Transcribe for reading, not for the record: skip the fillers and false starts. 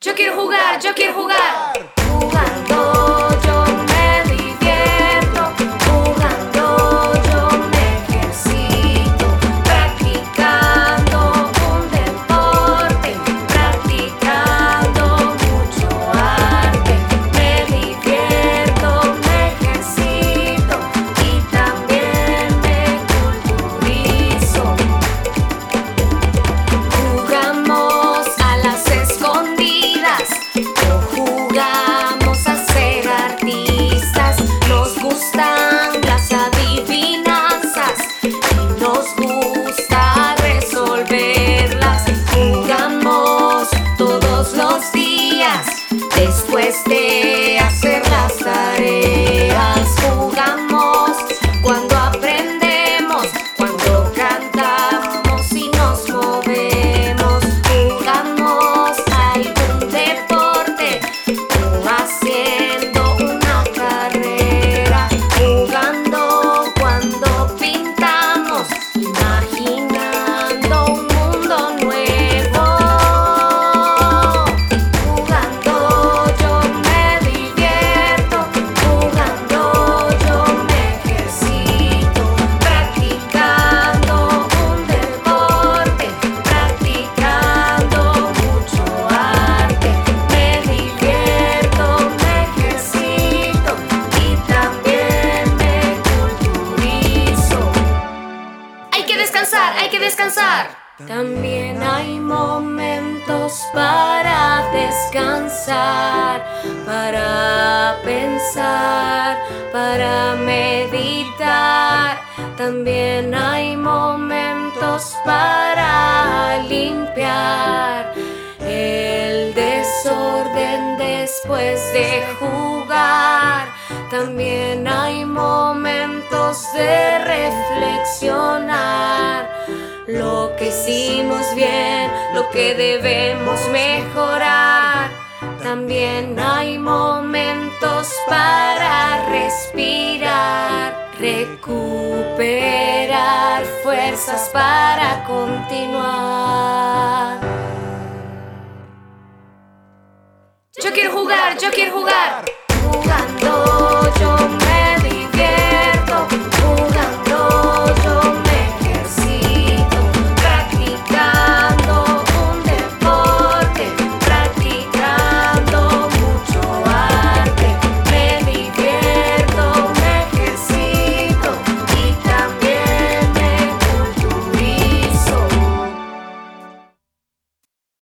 Yo quiero jugar, yo quiero jugar. Jugando yo me divierto, jugando yo me ejercito, practicando un deporte, practicando mucho arte. Me divierto, me ejercito y también me culturizo. Jugamos a las escondidas o jugamos a ser artistas. Nos gustan las adivinanzas y nos gusta resolverlas. Jugamos todos los días después de hacer las tareas. Jugamos cuando aprendemos, cuando cantamos y nos movemos. Jugamos algún deporte o haciendo una carrera. Jugando cuando pintamos, imaginando un mundo nuevo. Jugando yo me divierto, jugando yo me ejercito, practicando un deporte, practicando mucho arte. Me divierto, me ejercito y también me culturizo. Hay que descansar, hay que descansar. También hay momentos para descansar, para pensar, para meditar. También hay momentos para limpiar el desorden después de jugar. También hay momentos de reflexionar lo que hicimos bien, lo que debemos mejorar. También hay momentos para respirar, recuperar fuerzas para continuar. Yo quiero jugar, yo quiero jugar. Jugando